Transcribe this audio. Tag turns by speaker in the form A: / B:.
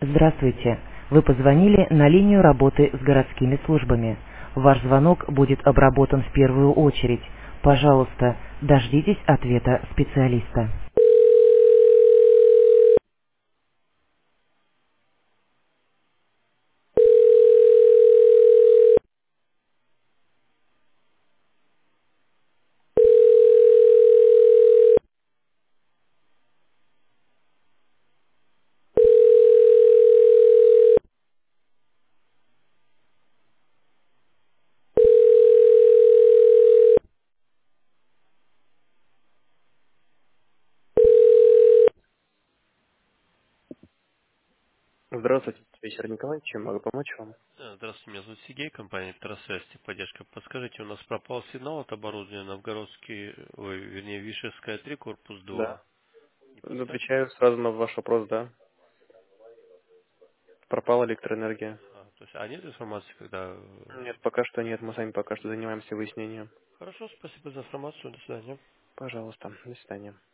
A: Здравствуйте. Вы позвонили на линию работы с городскими службами. Ваш звонок будет обработан в первую очередь. Пожалуйста, дождитесь ответа специалиста. Здравствуйте, Виктор Николаевич, чем могу помочь вам?
B: Здравствуйте, меня зовут Сергей, компания Трасвязь, поддержка. Подскажите, у нас пропал сигнал от оборудования Новгородский, вернее, Вишевская 3, корпус
A: Да.
B: 2. Не подскажете?
A: Отвечаю сразу на ваш вопрос, да. Пропала электроэнергия.
B: То есть, нет информации, когда...
A: Нет, пока что нет, мы сами пока что занимаемся выяснением.
B: Хорошо, спасибо за информацию, до свидания.
A: Пожалуйста, до свидания.